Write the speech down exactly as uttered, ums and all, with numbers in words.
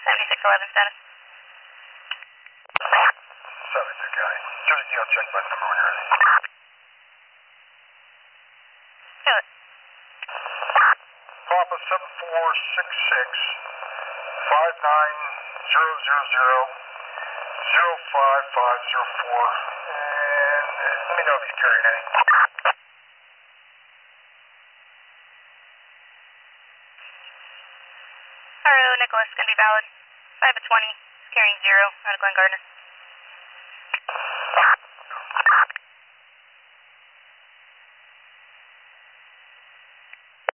seventy-six eleven status. seventy-six County. Jersey Deal, check button number when you're ready. Feel it. Papa seven four six six five nine zero zero zero zero five five zero four. And uh, let me know if he's carrying any. Hello, Nicholas, gonna be valid. I have a twenty, carrying zero out of Glen Gardner.